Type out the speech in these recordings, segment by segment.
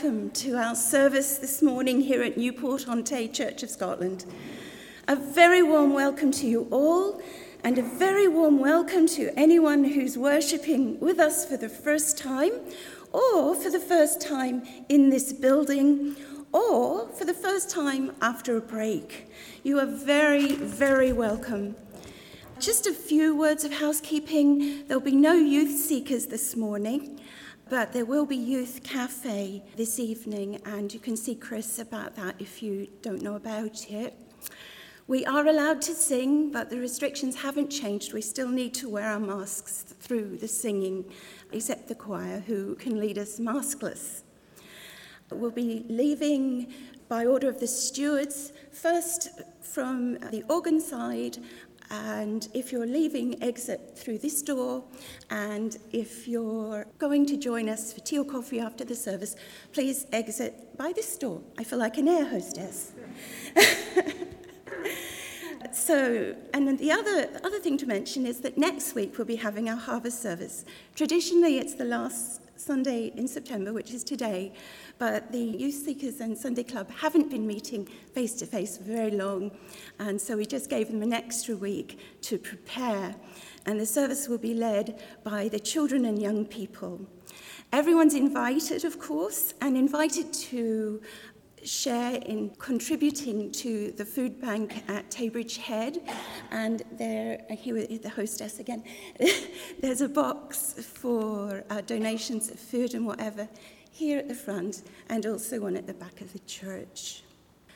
welcome to our service this morning here at Newport-on-Tay Church of Scotland. A very warm welcome to you all, and a very warm welcome to anyone who's worshipping with us for the first time, or for the first time in this building, or for the first time after a break. You are very, very welcome. Just a few words of housekeeping. There'll be no youth seekers this morning, but there will be Youth Cafe this evening, and you can see Chris about that if you don't know about it. We are allowed to sing, but the restrictions haven't changed. We still need to wear our masks through the singing, except the choir, who can lead us maskless. We'll be leaving by order of the stewards, first from the organ side, and if you're leaving, exit through this door, and if you're going to join us for tea or coffee after the service, please exit by this door. I feel like an air hostess. And then the other thing to mention is that next week we'll be having our harvest service. Traditionally, it's the last Sunday in September, which is today, but the Youth Seekers and Sunday Club haven't been meeting face-to-face for very long, and so we just gave them an extra week to prepare, and the service will be led by the children and young people. Everyone's invited, of course, and invited to share in contributing to the food bank at Taybridge Head, and here is the hostess again. There's a box for donations of food and whatever here at the front, and also one at the back of the church.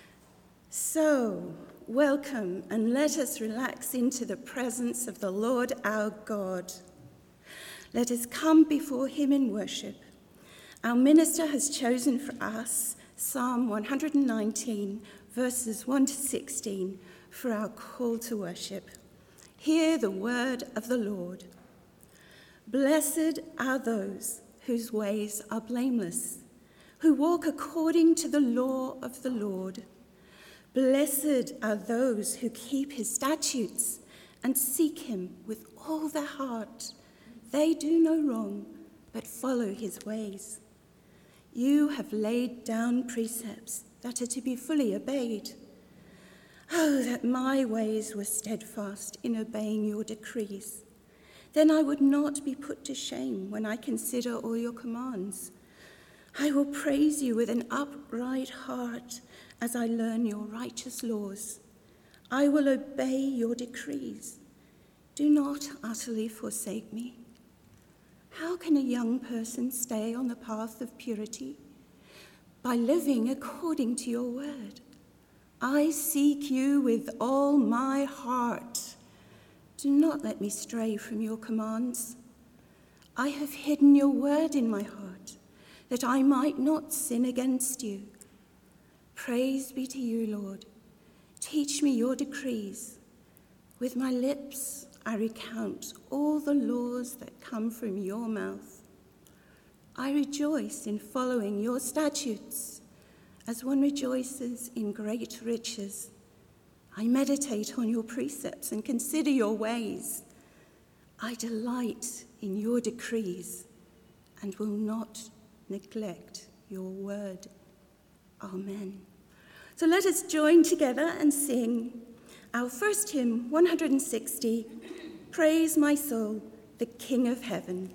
So, welcome, and let us relax into the presence of the Lord our God. Let us come before him in worship. Our minister has chosen for us Psalm 119, verses 1 to 16, for our call to worship. Hear the word of the Lord. Blessed are those whose ways are blameless, who walk according to the law of the Lord. Blessed are those who keep his statutes and seek him with all their heart. They do no wrong, but follow his ways. You have laid down precepts that are to be fully obeyed. Oh, that my ways were steadfast in obeying your decrees. Then I would not be put to shame when I consider all your commands. I will praise you with an upright heart as I learn your righteous laws. I will obey your decrees. Do not utterly forsake me. How can a young person stay on the path of purity? By living according to your word. I seek you with all my heart. Do not let me stray from your commands. I have hidden your word in my heart, that I might not sin against you. Praise be to you, Lord. Teach me your decrees. With my lips I recount all the laws that come from your mouth. I rejoice in following your statutes, as one rejoices in great riches. I meditate on your precepts and consider your ways. I delight in your decrees and will not neglect your word. Amen. So let us join together and sing our first hymn, 160, Praise My Soul, the King of Heaven.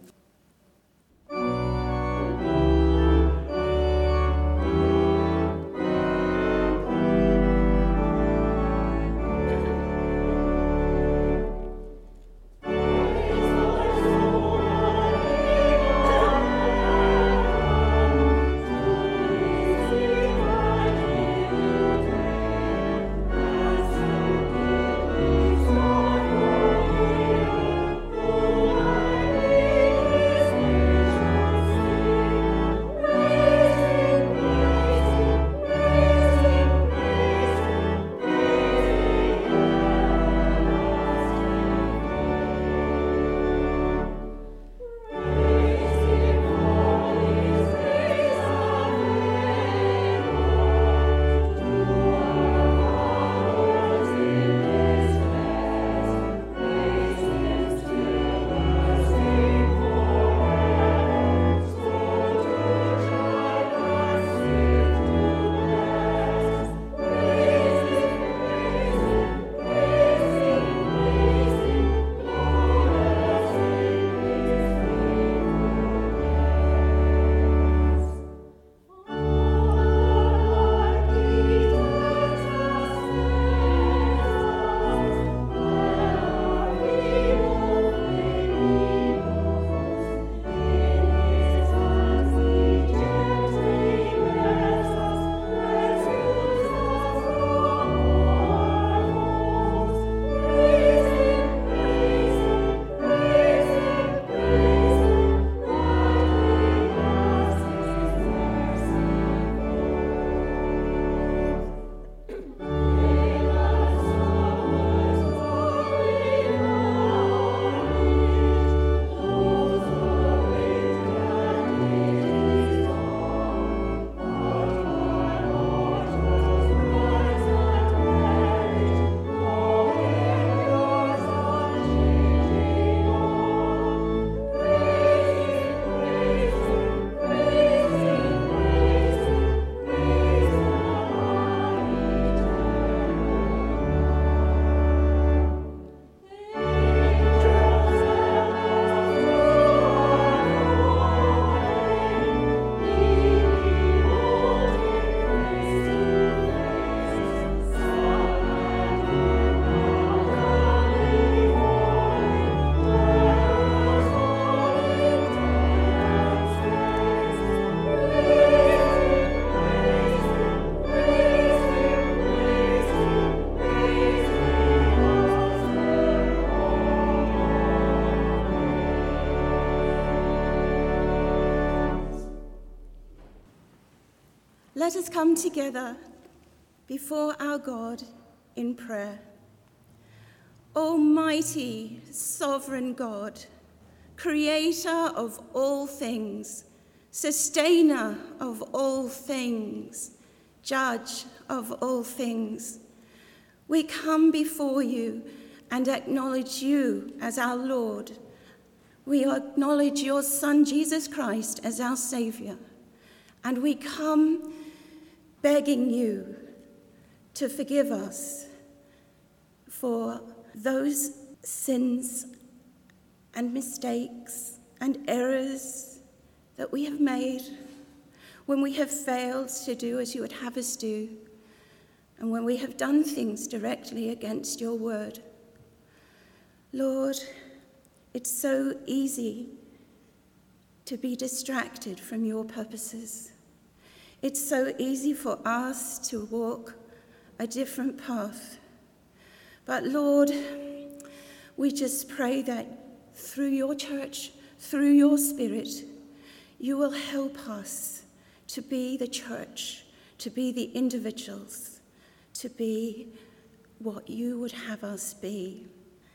Thank you. Let us come together before our God in prayer. Almighty, sovereign God, creator of all things, sustainer of all things, judge of all things, we come before you and acknowledge you as our Lord. We acknowledge your Son, Jesus Christ, as our Saviour. And we come begging you to forgive us for those sins and mistakes and errors that we have made, when we have failed to do as you would have us do, and when we have done things directly against your word. Lord, it's so easy to be distracted from your purposes. It's so easy for us to walk a different path. But Lord, we just pray that through your church, through your Spirit, you will help us to be the church, to be the individuals, to be what you would have us be,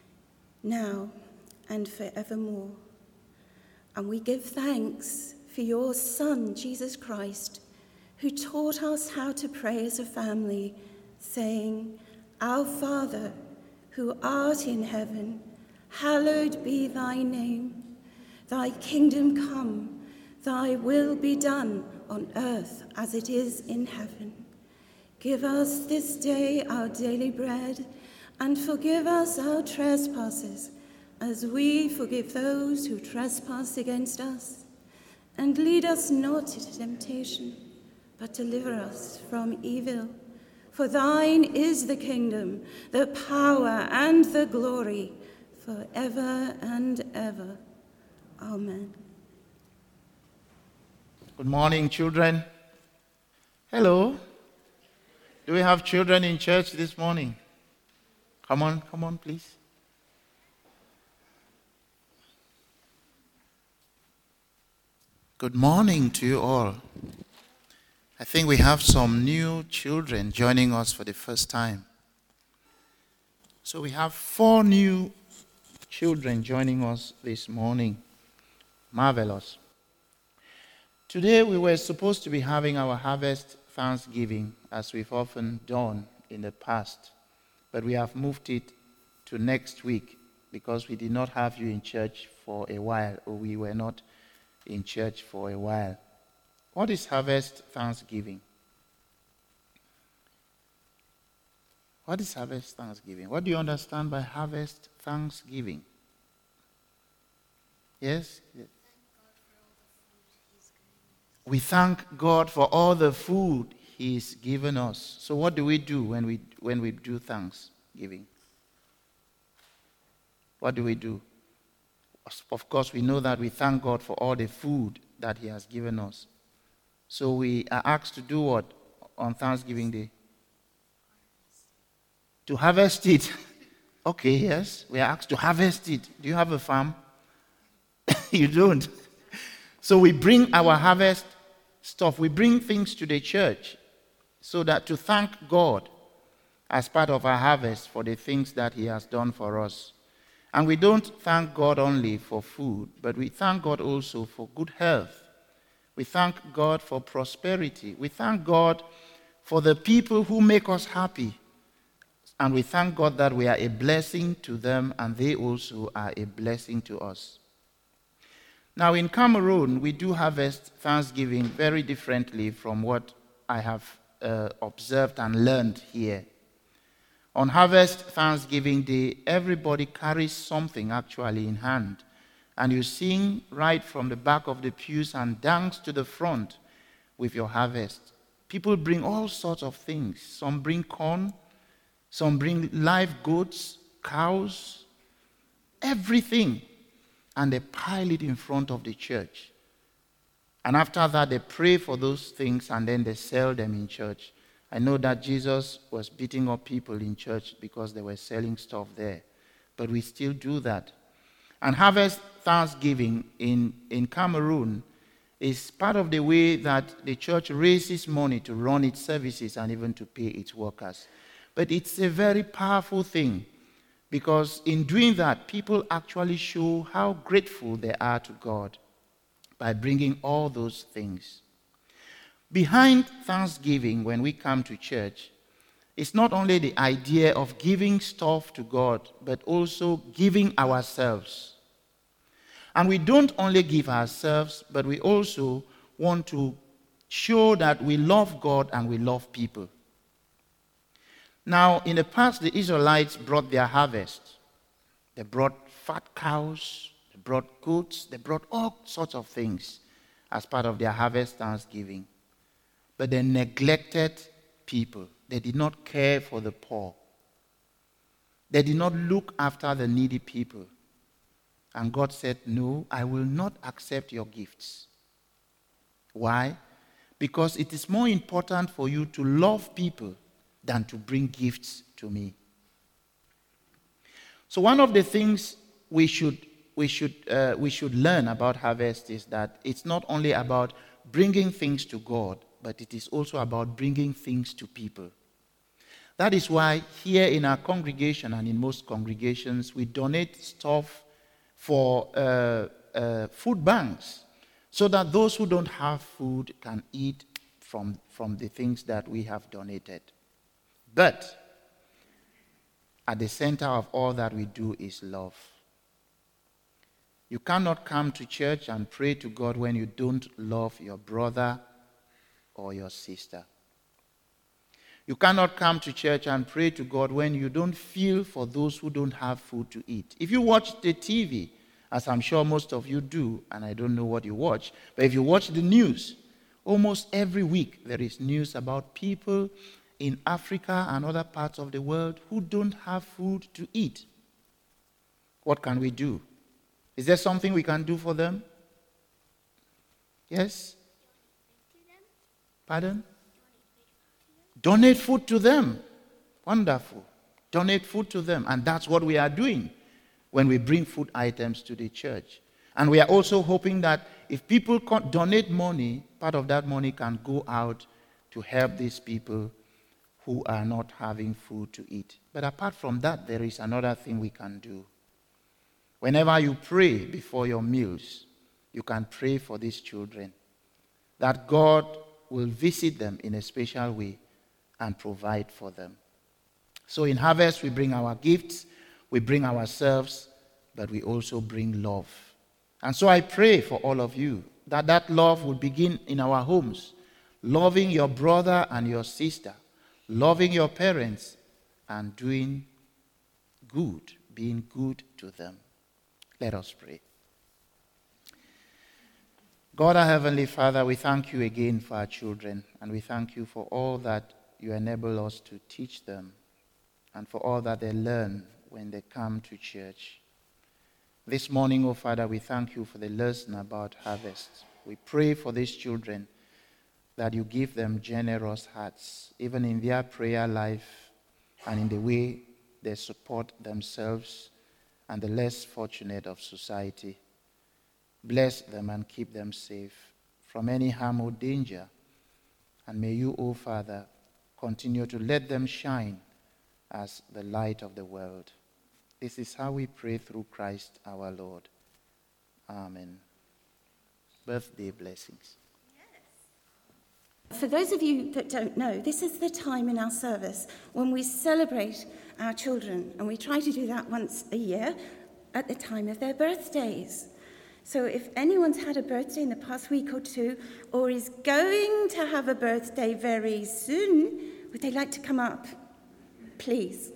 now and forevermore. And we give thanks for your Son, Jesus Christ, who taught us how to pray as a family, saying, Our Father, who art in heaven, hallowed be thy name. Thy kingdom come, thy will be done on earth as it is in heaven. Give us this day our daily bread, and forgive us our trespasses, as we forgive those who trespass against us. And lead us not into temptation, but deliver us from evil. For thine is the kingdom, the power, and the glory, forever and ever. Amen. Good morning, children. Hello. Do we have children in church this morning? Come on, please. Good morning to you all. I think we have some new children joining us for the first time. So we have 4 new children joining us this morning. Marvelous. Today we were supposed to be having our harvest Thanksgiving, as we've often done in the past, but we have moved it to next week because we did not have you in church for a while, or we were not in church for a while. What is harvest Thanksgiving? What is harvest Thanksgiving? What do you understand by harvest Thanksgiving? Yes? We thank God for all the food He's given us. So what do we do when we do Thanksgiving? What do we do? Of course, we know that we thank God for all the food that He has given us. So we are asked to do what on Thanksgiving Day? To harvest it. Okay, yes, we are asked to harvest it. Do you have a farm? You don't. So we bring our harvest stuff. We bring things to the church so that to thank God as part of our harvest for the things that He has done for us. And we don't thank God only for food, but we thank God also for good health. We thank God for prosperity. We thank God for the people who make us happy. And we thank God that we are a blessing to them, and they also are a blessing to us. Now in Cameroon, we do harvest Thanksgiving very differently from what I have observed and learned here. On Harvest Thanksgiving Day, everybody carries something actually in hand. And you sing right from the back of the pews and dance to the front with your harvest. People bring all sorts of things. Some bring corn, some bring live goats, cows, everything. And they pile it in front of the church. And after that, they pray for those things and then they sell them in church. I know that Jesus was beating up people in church because they were selling stuff there. But we still do that. And Harvest Thanksgiving in Cameroon It's part of the way that the church raises money to run its services and even to pay its workers. But it's a very powerful thing, because in doing that, people actually show how grateful they are to God by bringing all those things. Behind thanksgiving, when we come to church, it's not only the idea of giving stuff to God, but also giving ourselves. And we don't only give ourselves, but we also want to show that we love God and we love people. Now, in the past, the Israelites brought their harvest. They brought fat cows, they brought goats, they brought all sorts of things as part of their harvest thanksgiving. But they neglected people. They did not care for the poor. They did not look after the needy people. And God said, no, I will not accept your gifts. Why? Because it is more important for you to love people than to bring gifts to me. So one of the things we should learn about harvest is that it's not only about bringing things to God, but it is also about bringing things to people. That is why here in our congregation and in most congregations, we donate stuff for food banks, so that those who don't have food can eat from the things that we have donated. But at the center of all that we do is love. You cannot come to church and pray to God when you don't love your brother or your sister. You cannot come to church and pray to God when you don't feel for those who don't have food to eat. If you watch the TV, as I'm sure most of you do, and I don't know what you watch, but if you watch the news, almost every week there is news about people in Africa and other parts of the world who don't have food to eat. What can we do? Is there something we can do for them? Yes? Pardon? Donate food to them. Wonderful. Donate food to them. And that's what we are doing when we bring food items to the church. And we are also hoping that if people donate money, part of that money can go out to help these people who are not having food to eat. But apart from that, there is another thing we can do. Whenever you pray before your meals, you can pray for these children, that God will visit them in a special way and provide for them. So in harvest, we bring our gifts, we bring ourselves, but we also bring love. And so I pray for all of you that that love will begin in our homes, loving your brother and your sister, loving your parents, and doing good, being good to them. Let us pray. God, our Heavenly Father, we thank you again for our children, and we thank you for all that you enable us to teach them, and for all that they learn when they come to church. This morning, oh Father, we thank you for the lesson about harvest. We pray for these children that you give them generous hearts, even in their prayer life and in the way they support themselves and the less fortunate of society. Bless them and keep them safe from any harm or danger. And may you, O Father, continue to let them shine as the light of the world. This is how we pray through Christ our Lord. Amen. Birthday blessings. For those of you that don't know, this is the time in our service when we celebrate our children, and we try to do that once a year at the time of their birthdays. So if anyone's had a birthday in the past week or two, or is going to have a birthday very soon, would they like to come up? Please.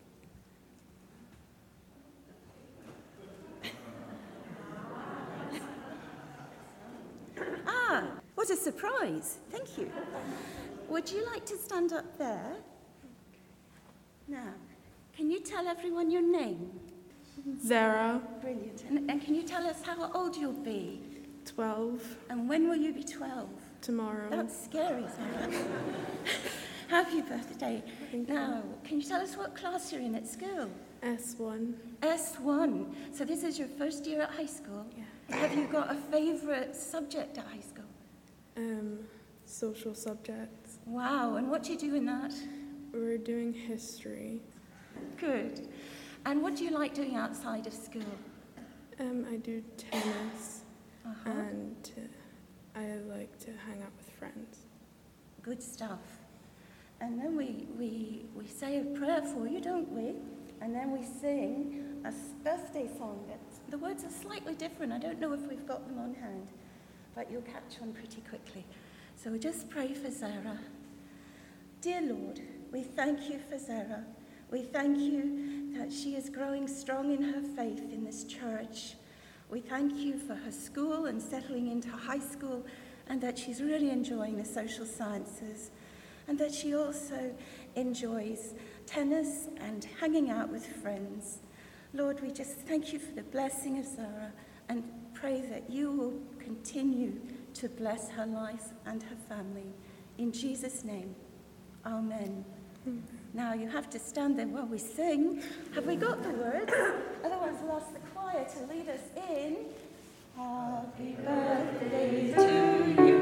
What a surprise. Thank you. Would you like to stand up there? Now, can you tell everyone your name? Zara. Brilliant. And can you tell us how old you'll be? 12. And when will you be 12? Tomorrow. That's scary, isn't it? Happy birthday. Now, can you tell us what class you're in at school? S1. S1. So this is your first year at high school? Yeah. Have you got a favourite subject at high school? Social subjects. Wow, and what do you do in that? We're doing history. Good. And what do you like doing outside of school? I do tennis, Uh-huh. and I like to hang out with friends. Good stuff. And then we say a prayer for you, don't we? And then we sing a birthday song. The words are slightly different. I don't know if we've got them on hand, but you'll catch on pretty quickly. So we just pray for Zara. Dear Lord, we thank you for Zara. We thank you that she is growing strong in her faith in this church. We thank you for her school and settling into high school, and that she's really enjoying the social sciences, and that she also enjoys tennis and hanging out with friends. Lord, we just thank you for the blessing of Zara and pray that you will continue to bless her life and her family. In Jesus' name, amen. Now you have to stand there while we sing. Have we got the words? Otherwise we'll ask the choir to lead us in. Happy birthday to you.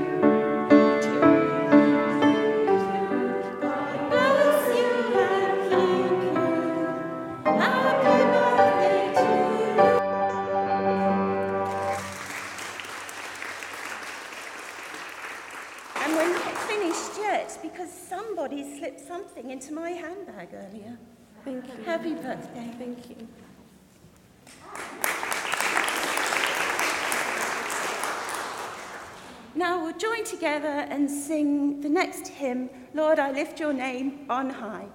God bless you and keep you. Happy birthday to you. And we're not finished yet because somebody slipped something into my handbag earlier. Thank you. Happy birthday. Thank you. Now we'll join together and sing the next hymn, Lord, I lift your name on high.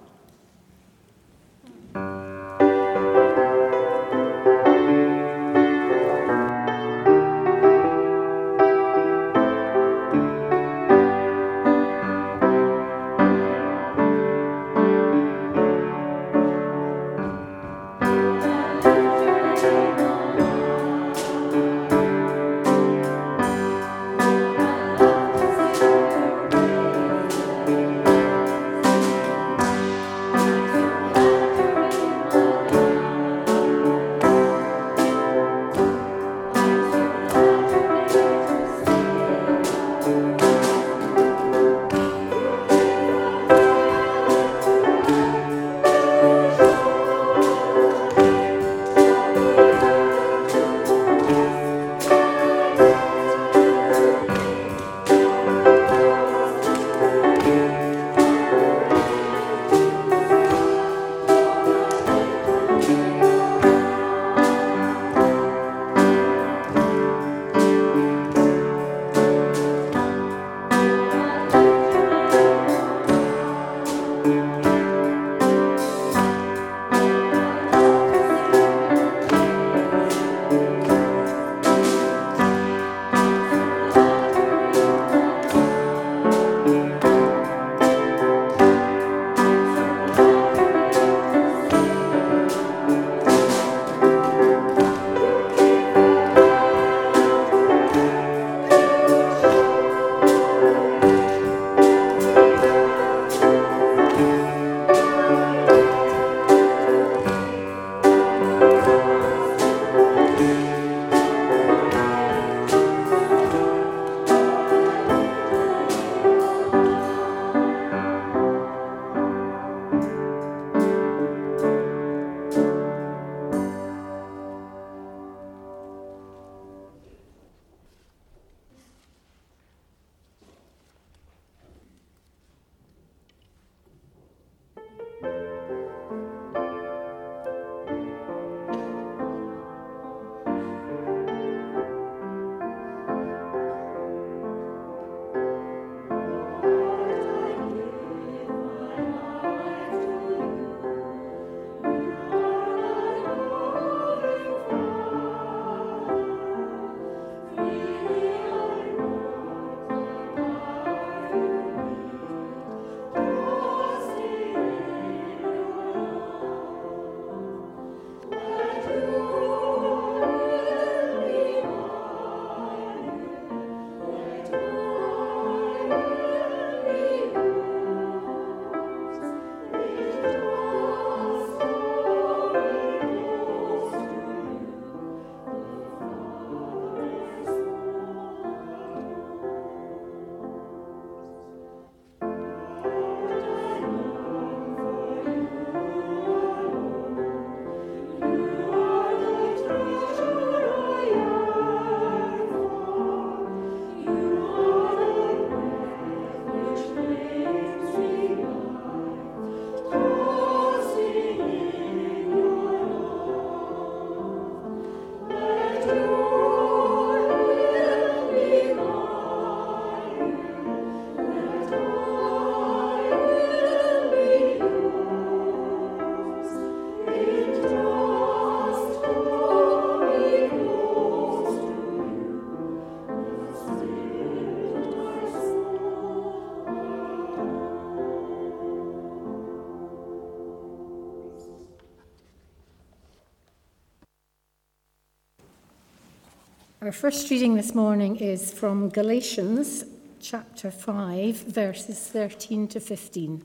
Our first reading this morning is from Galatians chapter 5, verses 13 to 15.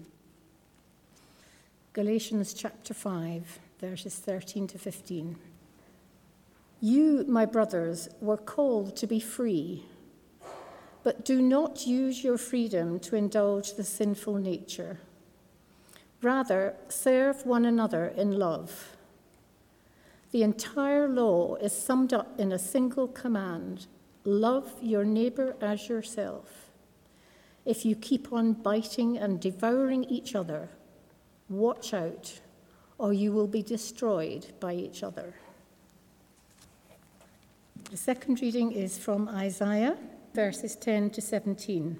Galatians chapter 5, verses 13 to 15. You, my brothers, were called to be free, but do not use your freedom to indulge the sinful nature. Rather, serve one another in love. The entire law is summed up in a single command: love your neighbor as yourself. If you keep on biting and devouring each other, watch out, or you will be destroyed by each other. The second reading is from Isaiah, verses 10 to 17.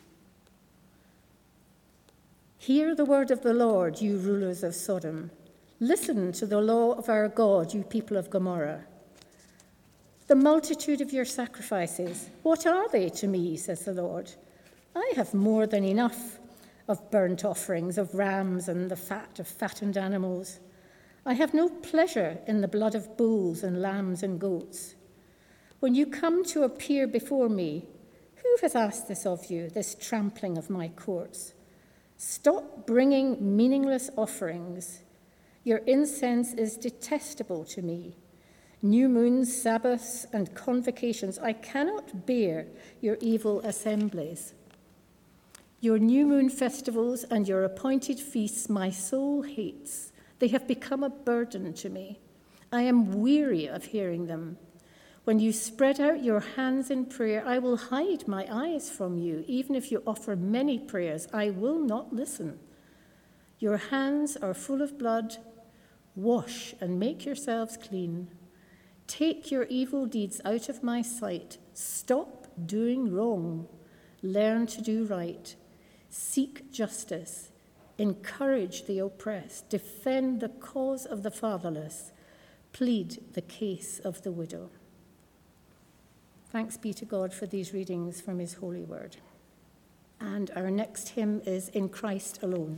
Hear the word of the Lord, you rulers of Sodom. Listen to the law of our God, you people of Gomorrah. The multitude of your sacrifices, what are they to me, says the Lord? I have more than enough of burnt offerings, of rams and the fat of fattened animals. I have no pleasure in the blood of bulls and lambs and goats. When you come to appear before me, who has asked this of you, this trampling of my courts? Stop bringing meaningless offerings. Your incense is detestable to me. New moons, Sabbaths, and convocations, I cannot bear your evil assemblies. Your new moon festivals and your appointed feasts my soul hates. They have become a burden to me. I am weary of hearing them. When you spread out your hands in prayer, I will hide my eyes from you. Even if you offer many prayers, I will not listen. Your hands are full of blood. Wash and make yourselves clean. Take your evil deeds out of my sight. Stop doing wrong. Learn to do right. Seek justice. Encourage the oppressed. Defend the cause of the fatherless. Plead the case of the widow. Thanks be to God for these readings from his holy word. And our next hymn is In Christ Alone.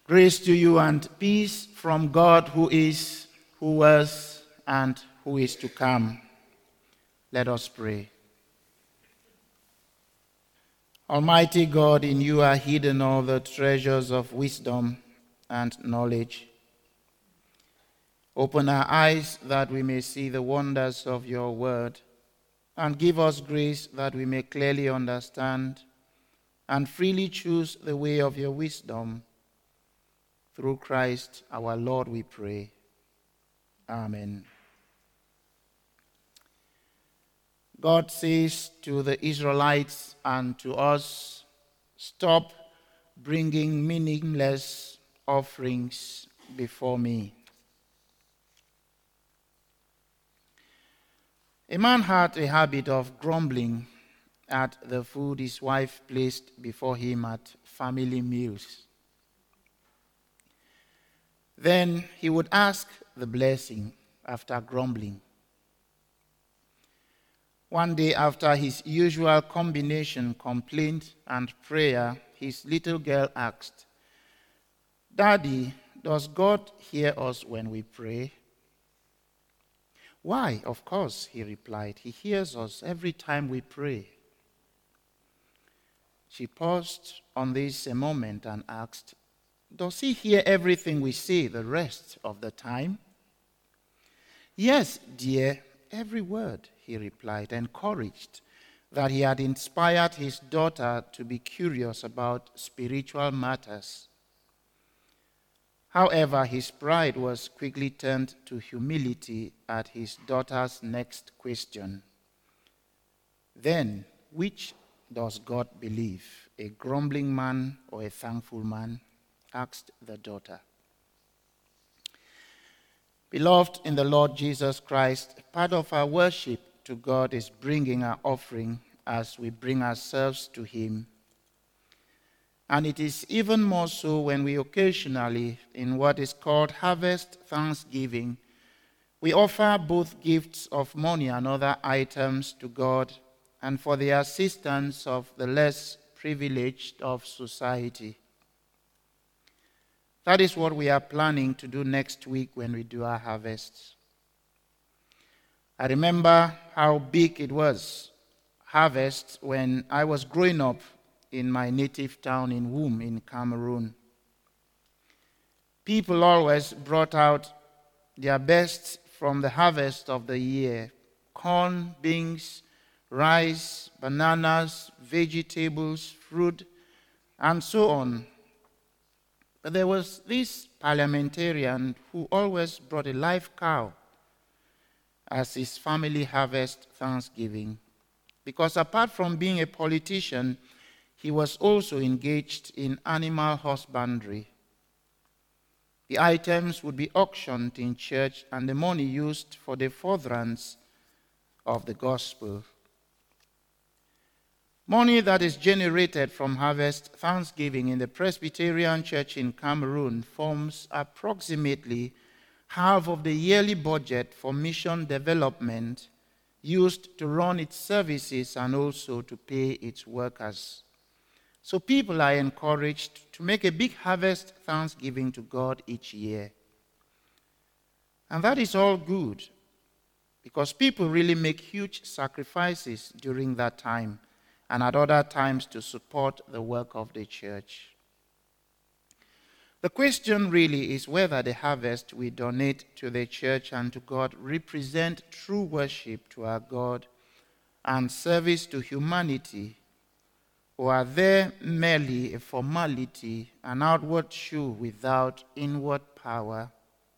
Grace to you and peace from God who is, who was, and who is to come. Let us pray. Almighty God, in you are hidden all the treasures of wisdom and knowledge. Open our eyes that we may see the wonders of your word, and give us grace that we may clearly understand and freely choose the way of your wisdom. Through Christ our Lord we pray. Amen. God says to the Israelites and to us, stop bringing meaningless offerings before me. A man had a habit of grumbling at the food his wife placed before him at family meals. Then he would ask the blessing after grumbling. One day, after his usual combination complaint and prayer, his little girl asked, "Daddy, does God hear us when we pray?" "Why, of course," he replied. "He hears us every time we pray." She paused on this a moment and asked, "Does he hear everything we say the rest of the time?" "Yes, dear, every word," he replied, encouraged that he had inspired his daughter to be curious about spiritual matters. However, his pride was quickly turned to humility at his daughter's next question. "Then, which does God believe, a grumbling man or a thankful man?" asked the daughter. Beloved in the Lord Jesus Christ, part of our worship to God is bringing our offering as we bring ourselves to him. And it is even more so when we occasionally, in what is called harvest thanksgiving, we offer both gifts of money and other items to God and for the assistance of the less privileged of society. That is what we are planning to do next week when we do our harvests. I remember how big it was, harvest, when I was growing up in my native town in Wum in Cameroon. People always brought out their best from the harvest of the year: corn, beans, rice, bananas, vegetables, fruit, and so on. But there was this parliamentarian who always brought a live cow as his family harvest thanksgiving, because apart from being a politician, he was also engaged in animal husbandry. The items would be auctioned in church and the money used for the furtherance of the gospel. Money that is generated from harvest thanksgiving in the Presbyterian Church in Cameroon forms approximately half of the yearly budget for mission development used to run its services and also to pay its workers. So people are encouraged to make a big harvest thanksgiving to God each year. And that is all good, because people really make huge sacrifices during that time and at other times to support the work of the church. The question really is whether the harvest we donate to the church and to God represent true worship to our God and service to humanity, or are they merely a formality, an outward show without inward power?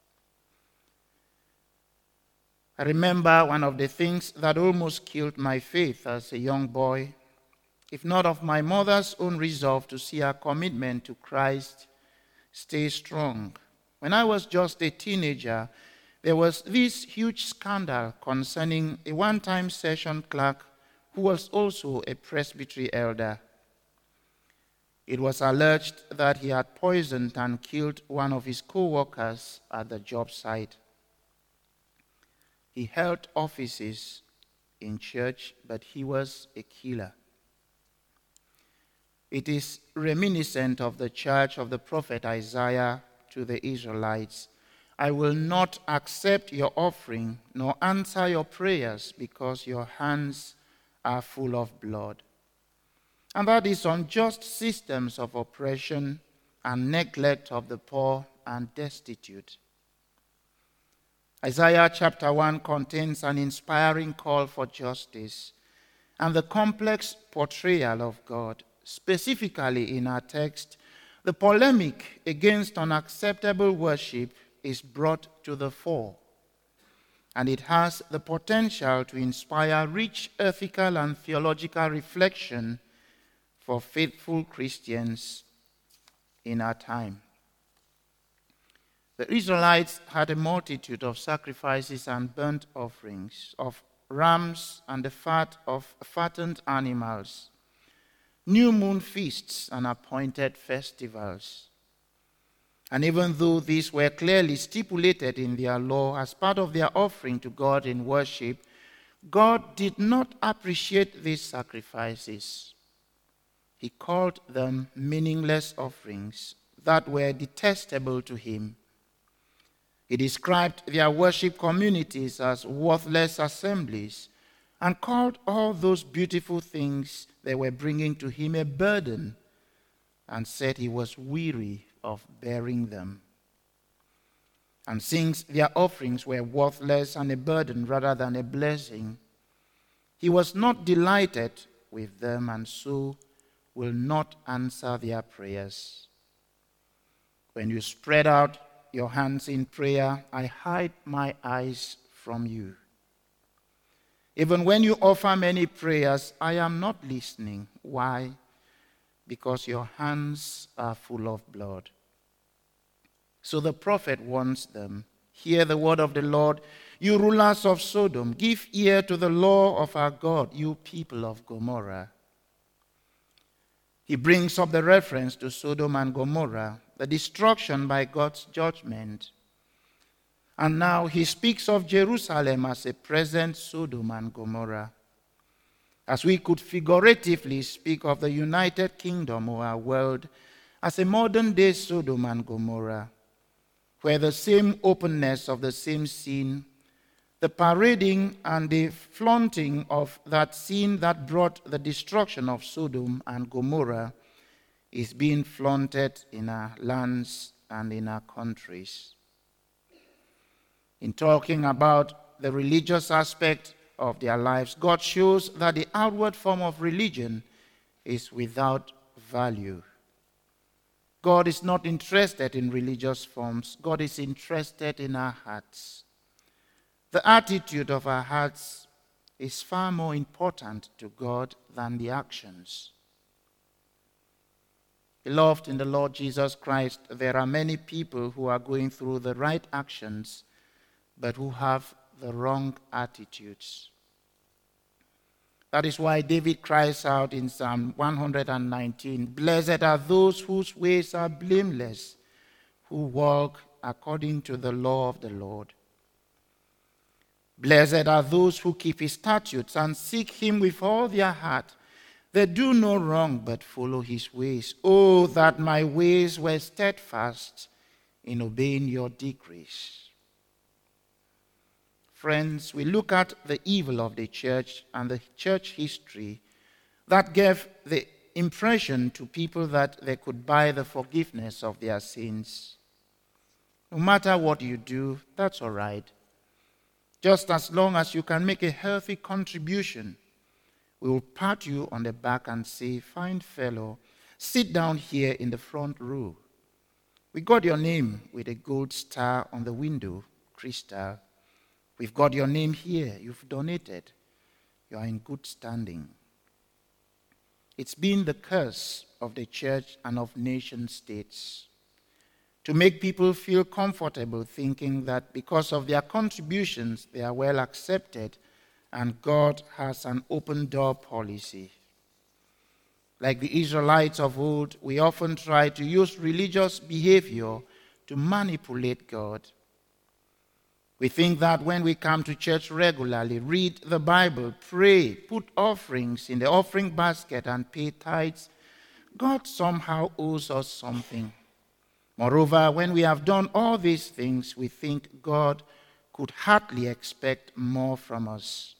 I remember one of the things that almost killed my faith as a young boy, if not of my mother's own resolve to see her commitment to Christ stay strong. When I was just a teenager, there was this huge scandal concerning a one-time session clerk who was also a presbytery elder. It was alleged that he had poisoned and killed one of his co-workers at the job site. He held offices in church, but he was a killer. it is reminiscent of the charge of the prophet Isaiah to the Israelites. I will not accept your offering nor answer your prayers because your hands are full of blood. And that is unjust systems of oppression and neglect of the poor and destitute. Isaiah chapter 1 contains an inspiring call for justice and the complex portrayal of God. Specifically in our text, the polemic against unacceptable worship is brought to the fore, and it has the potential to inspire rich ethical and theological reflection for faithful Christians in our time. The Israelites had a multitude of sacrifices and burnt offerings, of rams and the fat of fattened animals, new moon feasts and appointed festivals. And even though these were clearly stipulated in their law as part of their offering to God in worship, God did not appreciate these sacrifices. He called them meaningless offerings that were detestable to him. He described their worship communities as worthless assemblies and called all those beautiful things they were bringing to him a burden, and said he was weary of bearing them. And since their offerings were worthless and a burden rather than a blessing, he was not delighted with them, and so will not answer their prayers. When you spread out your hands in prayer, I hide my eyes from you. Even when you offer many prayers, I am not listening. Why? Because your hands are full of blood. So the prophet warns them, hear the word of the Lord, you rulers of Sodom. Give ear to the law of our God, you people of Gomorrah. He brings up the reference to Sodom and Gomorrah, the destruction by God's judgment. And now he speaks of Jerusalem as a present Sodom and Gomorrah, as we could figuratively speak of the United Kingdom or our world as a modern-day Sodom and Gomorrah, where the same openness of the same sin, the parading and the flaunting of that sin that brought the destruction of Sodom and Gomorrah is being flaunted in our lands and in our countries. In talking about the religious aspect of their lives, God shows that the outward form of religion is without value. God is not interested in religious forms. God is interested in our hearts. The attitude of our hearts is far more important to God than the actions. Beloved in the Lord Jesus Christ, there are many people who are going through the right actions, but who have the wrong attitudes. That is why David cries out in Psalm 119, blessed are those whose ways are blameless, who walk according to the law of the Lord. Blessed are those who keep his statutes and seek him with all their heart. They do no wrong but follow his ways. Oh, that my ways were steadfast in obeying your decrees. Friends, we look at the evil of the church and the church history that gave the impression to people that they could buy the forgiveness of their sins. No matter what you do, that's all right. Just as long as you can make a healthy contribution, we will pat you on the back and say, fine fellow, sit down here in the front row. We got your name with a gold star on the window, Crystal. We've got your name here. You've donated. You are in good standing. It's been the curse of the church and of nation states to make people feel comfortable thinking that because of their contributions, they are well accepted and God has an open door policy. Like the Israelites of old, we often try to use religious behavior to manipulate God. We think that when we come to church regularly, read the Bible, pray, put offerings in the offering basket and pay tithes, God somehow owes us something. Moreover, when we have done all these things, we think God could hardly expect more from us.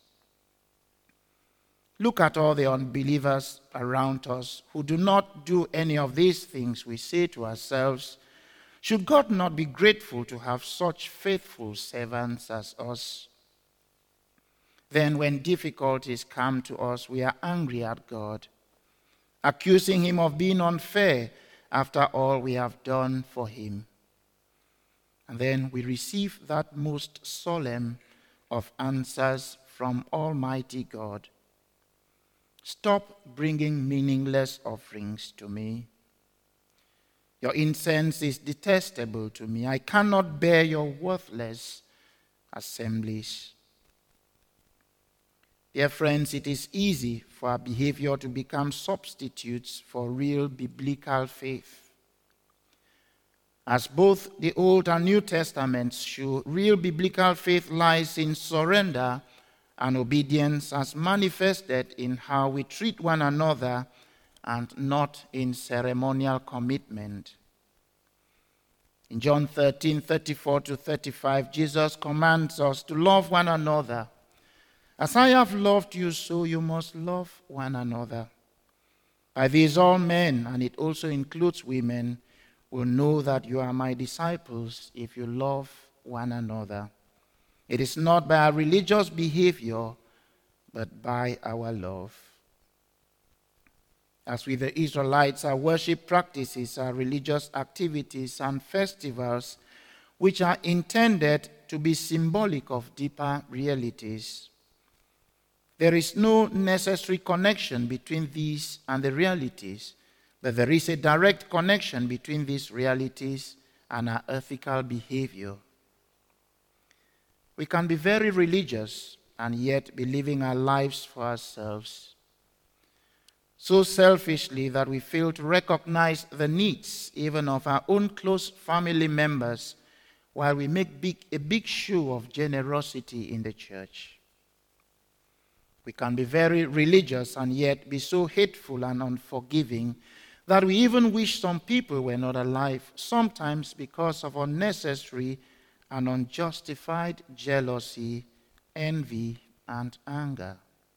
Look at all the unbelievers around us who do not do any of these things. We say to ourselves, should God not be grateful to have such faithful servants as us? Then when difficulties come to us, we are angry at God, accusing him of being unfair after all we have done for him. And then we receive that most solemn of answers from Almighty God. Stop bringing meaningless offerings to me. Your incense is detestable to me. I cannot bear your worthless assemblies. Dear friends, it is easy for our behavior to become substitutes for real biblical faith. As both the Old and New Testaments show, real biblical faith lies in surrender and obedience as manifested in how we treat one another and not in ceremonial commitment. In John 13:34-35, Jesus commands us to love one another. As I have loved you, so you must love one another. By this all men, and it also includes women, will know that you are my disciples if you love one another. It is not by our religious behavior, but by our love. As with the Israelites, our worship practices are religious activities and festivals which are intended to be symbolic of deeper realities. There is no necessary connection between these and the realities, but there is a direct connection between these realities and our ethical behavior. We can be very religious and yet be living our lives for ourselves, so selfishly that we fail to recognize the needs even of our own close family members while we make a big show of generosity in the church. We can be very religious and yet be so hateful and unforgiving that we even wish some people were not alive, sometimes because of unnecessary and unjustified jealousy, envy, and anger.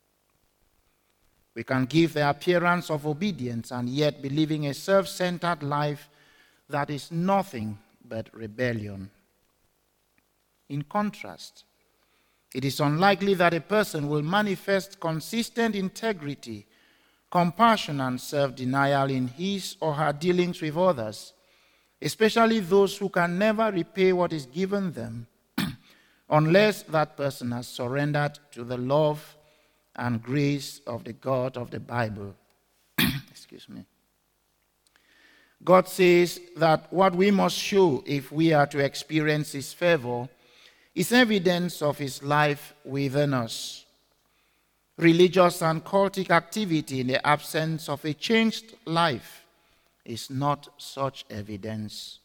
We can give the appearance of obedience and yet be living a self-centered life that is nothing but rebellion. In contrast, it is unlikely that a person will manifest consistent integrity, compassion, and self-denial in his or her dealings with others, especially those who can never repay what is given them, unless that person has surrendered to the love and grace of the God of the Bible. Excuse me. God says that what we must show if we are to experience his favor is evidence of his life within us. Religious and cultic activity in the absence of a changed life is not such evidence.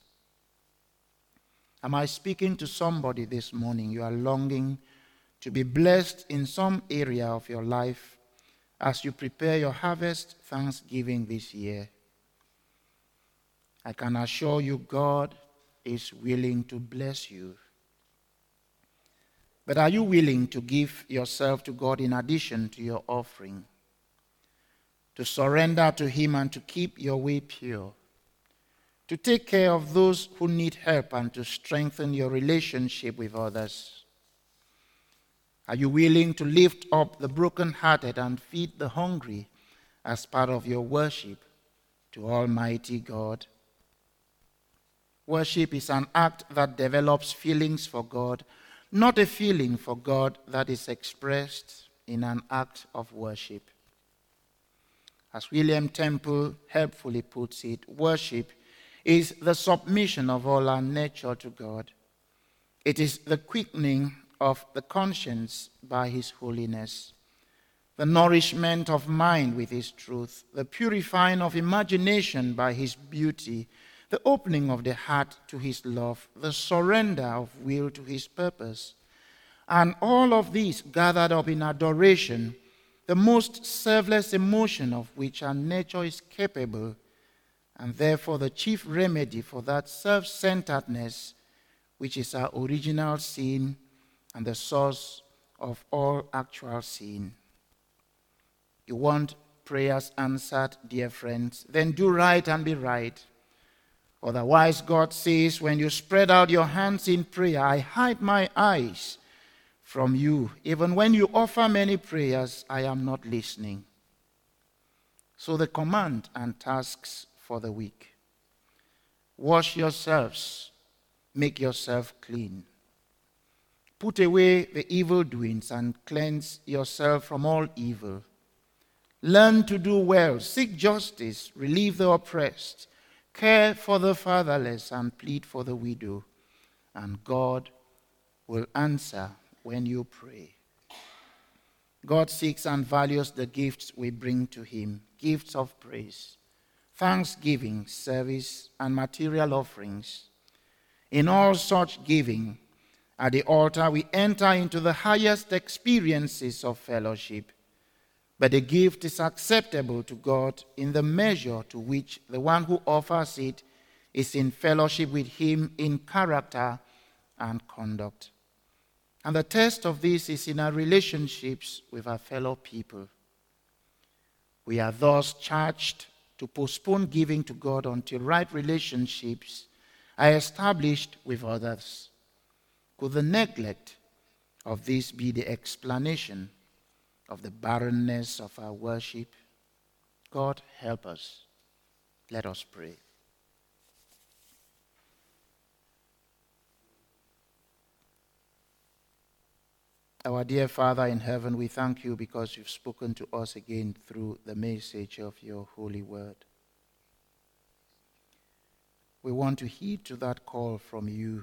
Am I speaking to somebody this morning? You are longing to be blessed in some area of your life as you prepare your harvest thanksgiving this year. I can assure you God is willing to bless you. But are you willing to give yourself to God in addition to your offering? To surrender to him and to keep your way pure? To take care of those who need help and to strengthen your relationship with others? Are you willing to lift up the brokenhearted and feed the hungry as part of your worship to Almighty God? Worship is an act that develops feelings for God, not a feeling for God that is expressed in an act of worship. As William Temple helpfully puts it, worship is the submission of all our nature to God. It is the quickening of the conscience by his holiness, the nourishment of mind with his truth, the purifying of imagination by his beauty, the opening of the heart to his love, the surrender of will to his purpose. And all of these gathered up in adoration, the most selfless emotion of which our nature is capable, and therefore the chief remedy for that self-centeredness which is our original sin and the source of all actual sin. You want prayers answered, dear friends? Then do right and be right. Otherwise, God says, when you spread out your hands in prayer, I hide my eyes from you. Even when you offer many prayers, I am not listening. So the command and tasks for the week. Wash yourselves, make yourself clean. Put away the evil doings and cleanse yourself from all evil. Learn to do well, seek justice, relieve the oppressed, care for the fatherless, and plead for the widow. And God will answer when you pray. God seeks and values the gifts we bring to him, gifts of praise, thanksgiving, service, and material offerings. In all such giving, at the altar we enter into the highest experiences of fellowship. But the gift is acceptable to God in the measure to which the one who offers it is in fellowship with him in character and conduct. And the test of this is in our relationships with our fellow people. We are thus charged to postpone giving to God until right relationships are established with others. Could the neglect of this be the explanation of the barrenness of our worship? God, help us. Let us pray. Our dear Father in heaven, we thank you because you've spoken to us again through the message of your holy word. We want to heed to that call from you,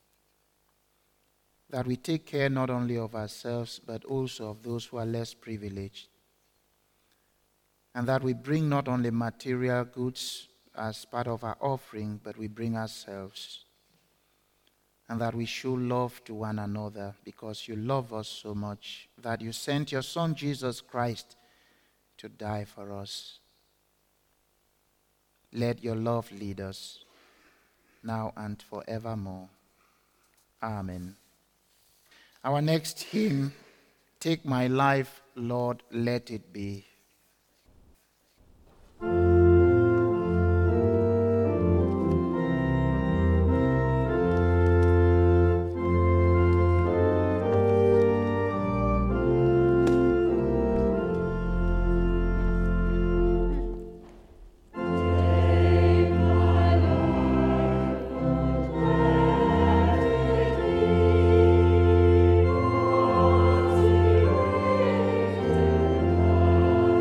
that we take care not only of ourselves, but also of those who are less privileged. And that we bring not only material goods as part of our offering, but we bring ourselves. And that we show love to one another because you love us so much, that you sent your Son Jesus Christ to die for us. Let your love lead us, now and forevermore. Amen. Our next hymn, Take My Life, Lord, Let It Be. Lord,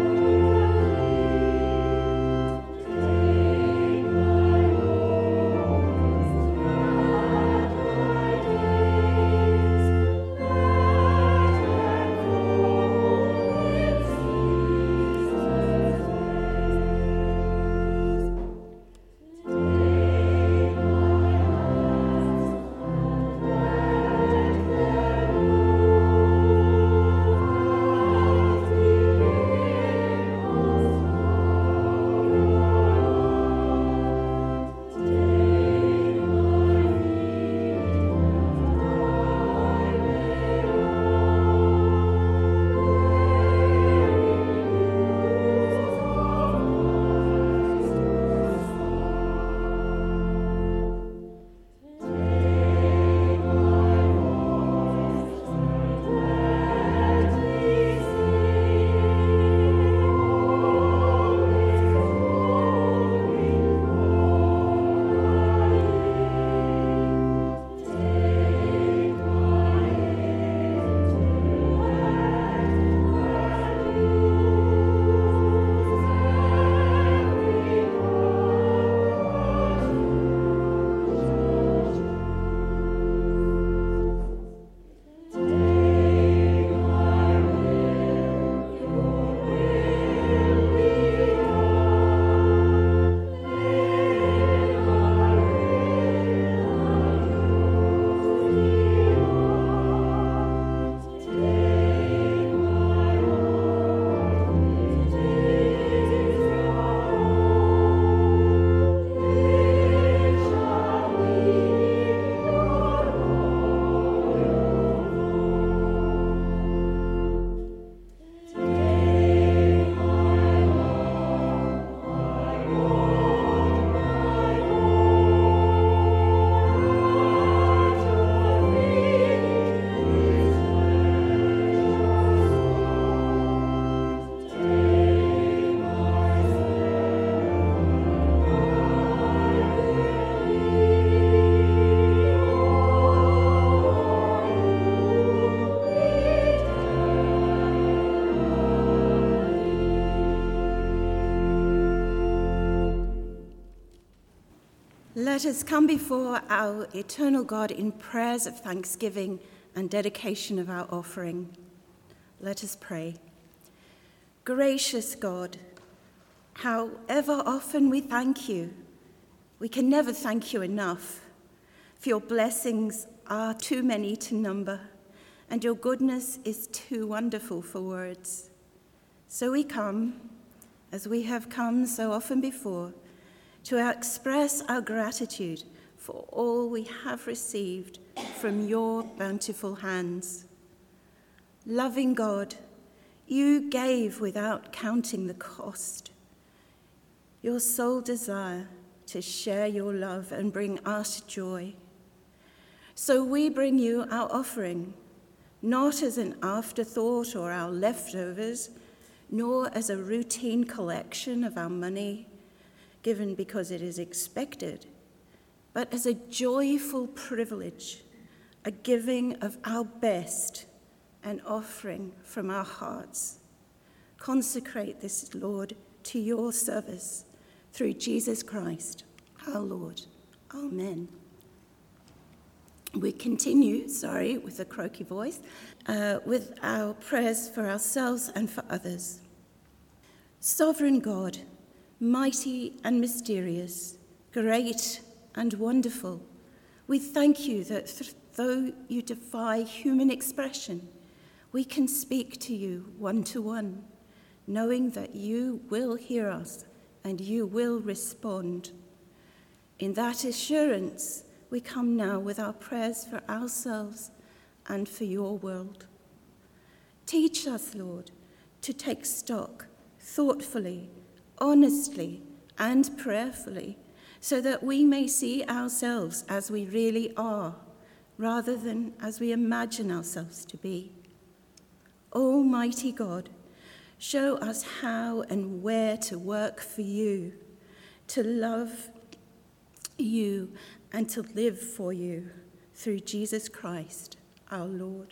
Let us come before our eternal God in prayers of thanksgiving and dedication of our offering. Let us pray. Gracious God, however often we thank you, we can never thank you enough, for your blessings are too many to number, and your goodness is too wonderful for words. So we come, as we have come so often before, to express our gratitude for all we have received from your bountiful hands. Loving God, you gave without counting the cost. Your sole desire to share your love and bring us joy. So we bring you our offering, not as an afterthought or our leftovers, nor as a routine collection of our money, given because it is expected, but as a joyful privilege, a giving of our best, an offering from our hearts. Consecrate this, Lord, to your service through Jesus Christ, our Lord. Amen. We continue, with a croaky voice, with our prayers for ourselves and for others. Sovereign God, mighty and mysterious, great and wonderful, we thank you that though you defy human expression, we can speak to you one-to-one, knowing that you will hear us and you will respond. In that assurance, we come now with our prayers for ourselves and for your world. Teach us, Lord, to take stock thoughtfully, honestly, and prayerfully, so that we may see ourselves as we really are, rather than as we imagine ourselves to be. Almighty God, show us how and where to work for you, to love you, and to live for you through Jesus Christ, our Lord.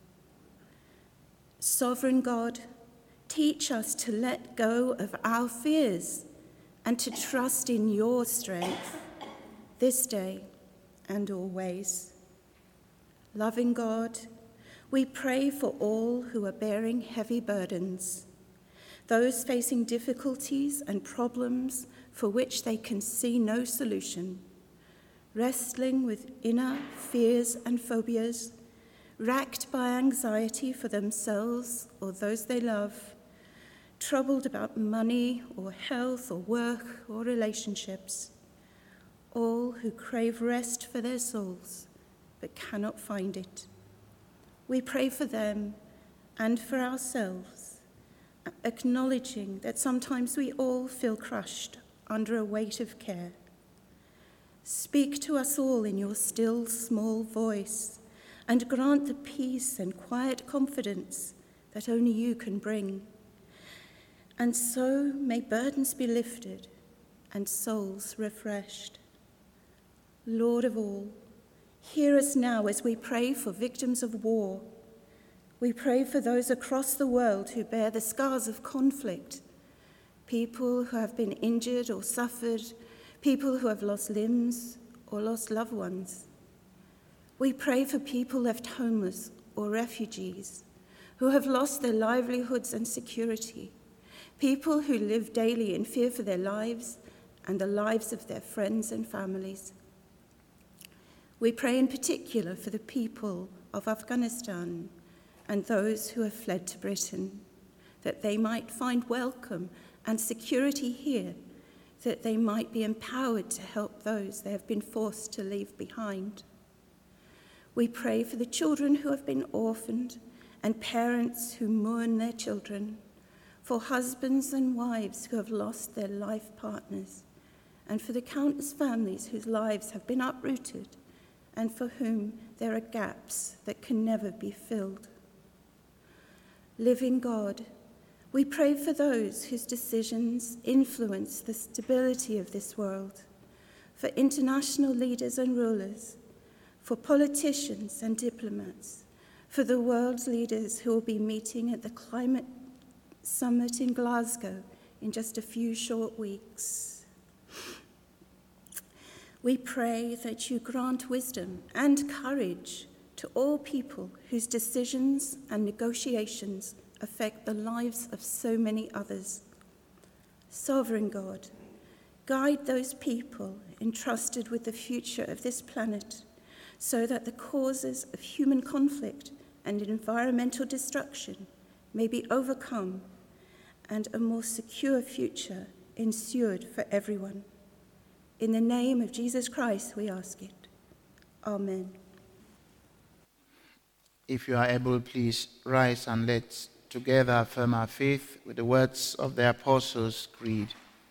Sovereign God, teach us to let go of our fears and to trust in your strength this day and always. Loving God, we pray for all who are bearing heavy burdens, those facing difficulties and problems for which they can see no solution, wrestling with inner fears and phobias, racked by anxiety for themselves or those they love, troubled about money or health or work or relationships, all who crave rest for their souls but cannot find it. We pray for them and for ourselves, acknowledging that sometimes we all feel crushed under a weight of care. Speak to us all in your still, small voice, and grant the peace and quiet confidence that only you can bring. And so may burdens be lifted and souls refreshed. Lord of all, hear us now as we pray for victims of war. We pray for those across the world who bear the scars of conflict, people who have been injured or suffered, people who have lost limbs or lost loved ones. We pray for people left homeless or refugees who have lost their livelihoods and security, people who live daily in fear for their lives and the lives of their friends and families. We pray in particular for the people of Afghanistan and those who have fled to Britain, that they might find welcome and security here, that they might be empowered to help those they have been forced to leave behind. We pray for the children who have been orphaned and parents who mourn their children, for husbands and wives who have lost their life partners, and for the countless families whose lives have been uprooted and for whom there are gaps that can never be filled. Living God, we pray for those whose decisions influence the stability of this world, for international leaders and rulers, for politicians and diplomats, for the world's leaders who will be meeting at the climate summit in Glasgow in just a few short weeks. We pray that you grant wisdom and courage to all people whose decisions and negotiations affect the lives of so many others. Sovereign God, guide those people entrusted with the future of this planet so that the causes of human conflict and environmental destruction may be overcome and a more secure future ensured for everyone. In the name of Jesus Christ, we ask it. Amen. If you are able, please rise and let's together affirm our faith with the words of the Apostles' Creed.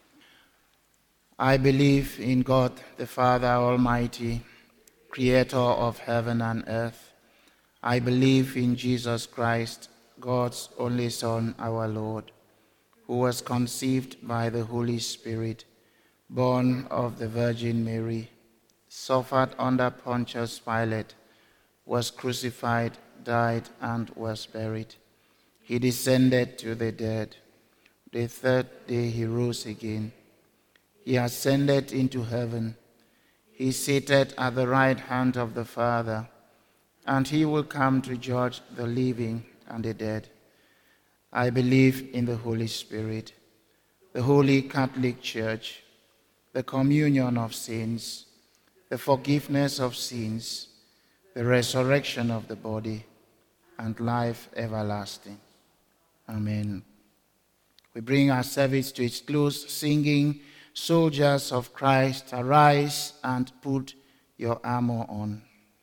I believe in God, the Father Almighty, creator of heaven and earth. I believe in Jesus Christ, God's only Son, our Lord, who was conceived by the Holy Spirit, born of the Virgin Mary, suffered under Pontius Pilate, was crucified, died, and was buried. He descended to the dead. The third day he rose again. He ascended into heaven. He is seated at the right hand of the Father, and he will come to judge the living and the dead. I believe in the Holy Spirit, the Holy Catholic Church, the communion of saints, the forgiveness of sins, the resurrection of the body, and life everlasting. Amen. We bring our service to its close, singing, "Soldiers of Christ, arise and put your armor on."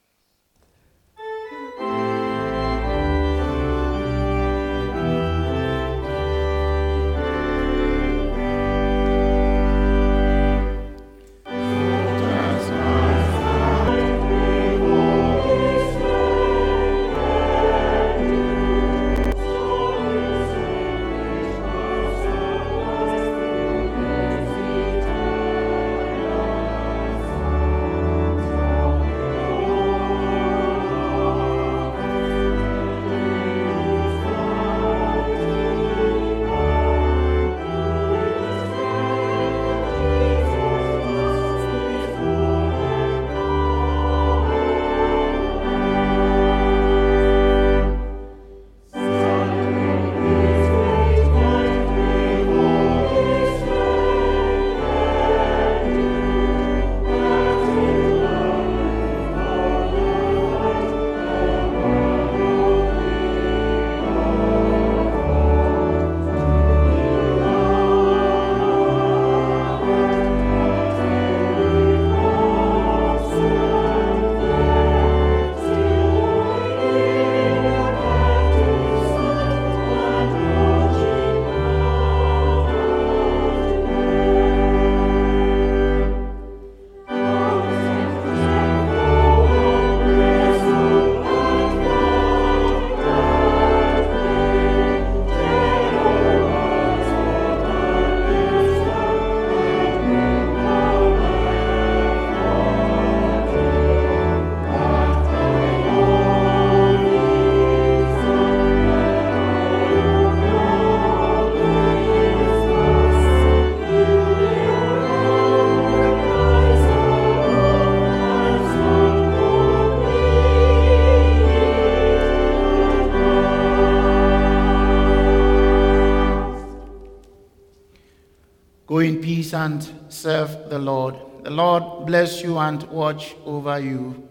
Go in peace and serve the Lord. The Lord bless you and watch over you.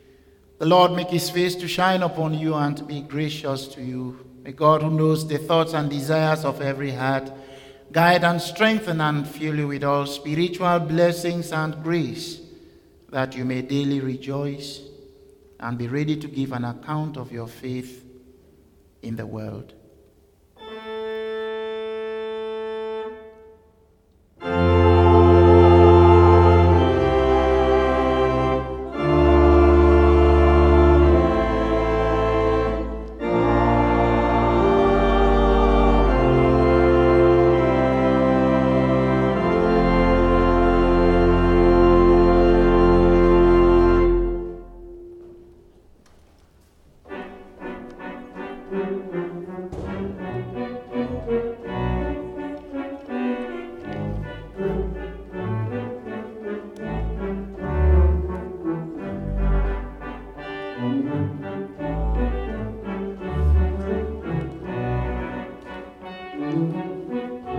The Lord make his face to shine upon you and be gracious to you. May God, who knows the thoughts and desires of every heart, guide and strengthen and fill you with all spiritual blessings and grace, that you may daily rejoice and be ready to give an account of your faith in the world. Amen.